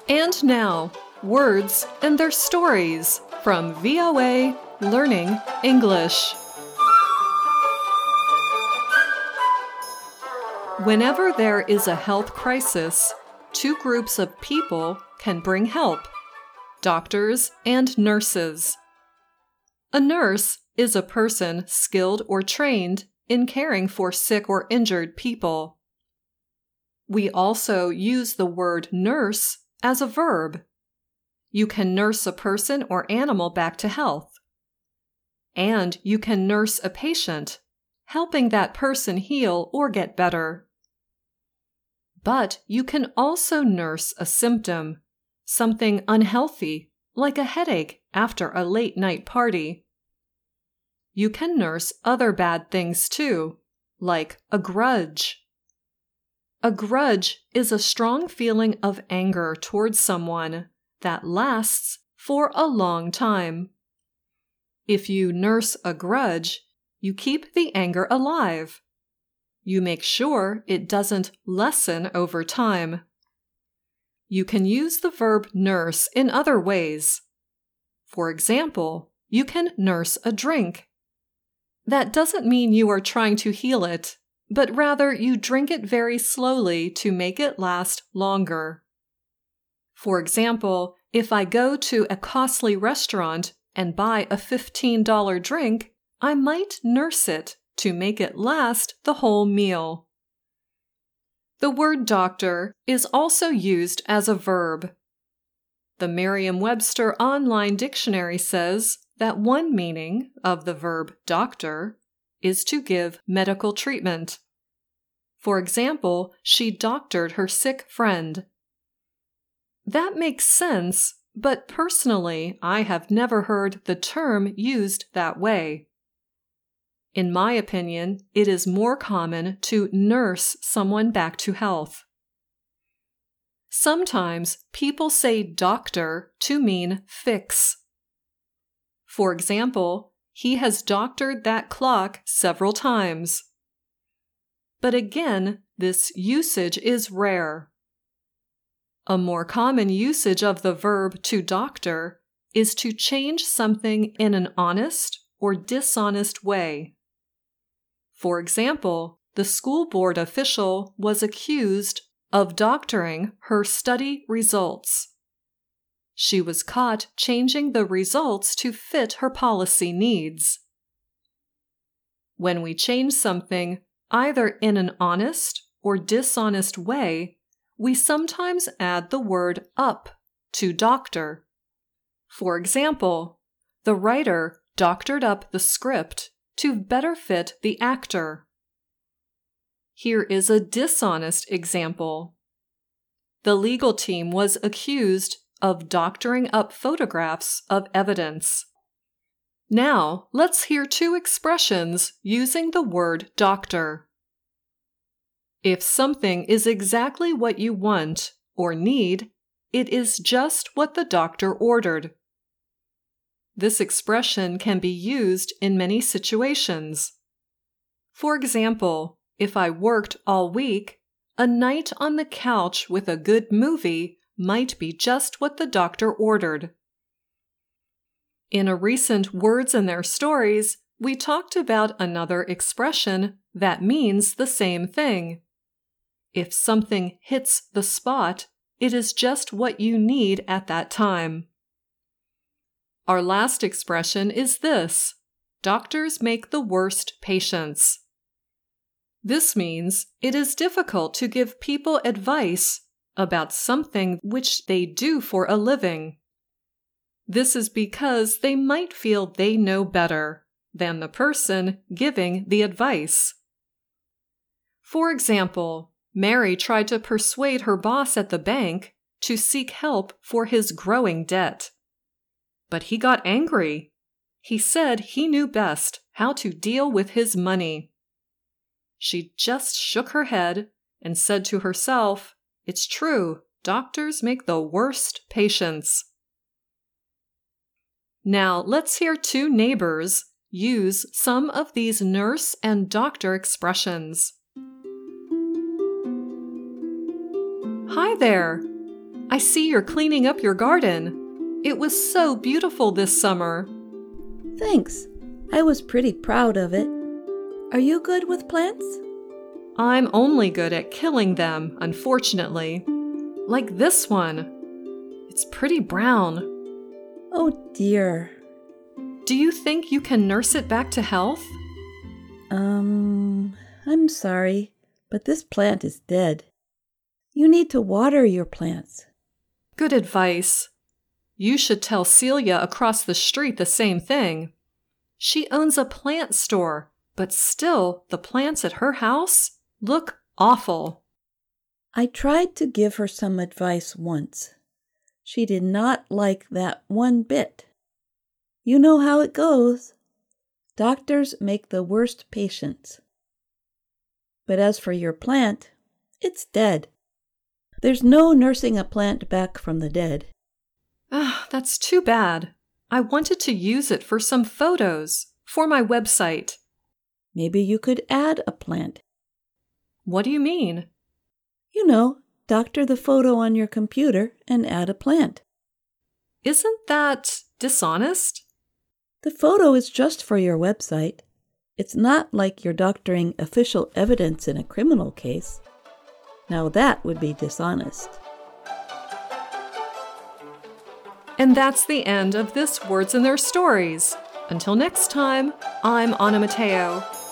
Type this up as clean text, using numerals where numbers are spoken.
And now, words and their stories from VOA Learning English. Whenever there is a health crisis, two groups of people can bring help: doctors and nurses. A nurse is a person skilled or trained in caring for sick or injured people. We also use the word nurse as a verb. You can nurse a person or animal back to health. And you can nurse a patient, helping that person heal or get better. But you can also nurse a symptom, something unhealthy, like a headache after a late-night party. You can nurse other bad things too, like a grudge. A grudge is a strong feeling of anger towards someone that lasts for a long time. If you nurse a grudge, you keep the anger alive. You make sure it doesn't lessen over time. You can use the verb nurse in other ways. For example, you can nurse a drink. That doesn't mean you are trying to heal it, but rather you drink it very slowly to make it last longer. For example, if I go to a costly restaurant and buy a $15 drink, I might nurse it to make it last the whole meal. The word doctor is also used as a verb. The Merriam-Webster Online Dictionary says that one meaning of the verb doctor is to give medical treatment. For example, she doctored her sick friend. That makes sense, but personally, I have never heard the term used that way. In my opinion, it is more common to nurse someone back to health. Sometimes people say doctor to mean fix. For example, he has doctored that clock several times. But again, this usage is rare. A more common usage of the verb to doctor is to change something in an honest or dishonest way. For example, the school board official was accused of doctoring her study results. She was caught changing the results to fit her policy needs. When we change something, either in an honest or dishonest way, we sometimes add the word up to doctor. For example, the writer doctored up the script to better fit the actor. Here is a dishonest example. The legal team was accused of doctoring up photographs of evidence. Now, let's hear two expressions using the word doctor. If something is exactly what you want or need, it is just what the doctor ordered. This expression can be used in many situations. For example, if I worked all week, a night on the couch with a good movie might be just what the doctor ordered. In a recent Words and Their Stories, we talked about another expression that means the same thing. If something hits the spot, it is just what you need at that time. Our last expression is this: doctors make the worst patients. This means it is difficult to give people advice about something which they do for a living. This is because they might feel they know better than the person giving the advice. For example, Mary tried to persuade her boss at the bank to seek help for his growing debt. But he got angry. He said he knew best how to deal with his money. She just shook her head and said to herself, "It's true, doctors make the worst patients." Now let's hear two neighbors use some of these nurse and doctor expressions. Hi there! I see you're cleaning up your garden. It was so beautiful this summer. Thanks. I was pretty proud of it. Are you good with plants? I'm only good at killing them, unfortunately. Like this one. It's pretty brown. Oh dear. Do you think you can nurse it back to health? I'm sorry, but this plant is dead. You need to water your plants. Good advice. You should tell Celia across the street the same thing. She owns a plant store, but still the plants at her house look awful. I tried to give her some advice once. She did not like that one bit. You know how it goes. Doctors make the worst patients. But as for your plant, it's dead. There's no nursing a plant back from the dead. That's too bad. I wanted to use it for some photos for my website. Maybe you could add a plant. What do you mean? You know, doctor the photo on your computer and add a plant. Isn't that dishonest? The photo is just for your website. It's not like you're doctoring official evidence in a criminal case. Now that would be dishonest. And that's the end of this Words and Their Stories. Until next time, I'm Anna Mateo.